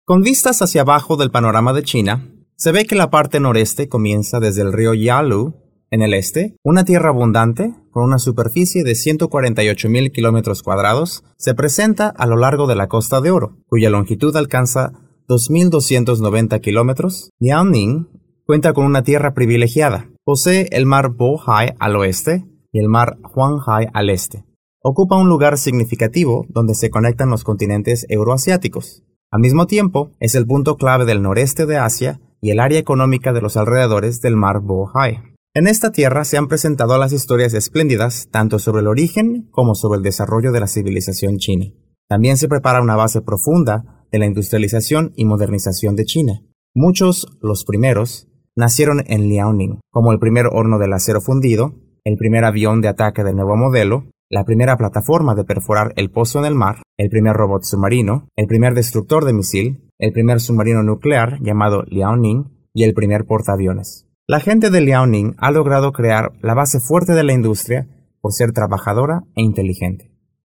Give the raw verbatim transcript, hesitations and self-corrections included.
Con vistas hacia abajo del panorama de China, se ve que la parte noreste comienza desde el río Yalu, en el este, una tierra abundante, con una superficie de ciento cuarenta y ocho mil kilómetros cuadrados, se presenta a lo largo de la Costa de Oro, cuya longitud alcanza dos mil doscientos noventa kilómetros. Liaoning cuenta con una tierra privilegiada. Posee el mar Bohai al oeste y el mar Huanghai al este. Ocupa un lugar significativo donde se conectan los continentes euroasiáticos. Al mismo tiempo, es el punto clave del noreste de Asia y el área económica de los alrededores del mar Bohai. En esta tierra se han presentado las historias espléndidas tanto sobre el origen como sobre el desarrollo de la civilización china. También se prepara una base profunda de la industrialización y modernización de China. Muchos, los primeros, nacieron en Liaoning, como el primer horno del acero fundido, el primer avión de ataque de nuevo modelo, la primera plataforma de perforar el pozo en el mar, el primer robot submarino, el primer destructor de misil, el primer submarino nuclear llamado Liaoning y el primer portaaviones. La gente de Liaoning ha logrado crear la base fuerte de la industria por ser trabajadora e inteligente.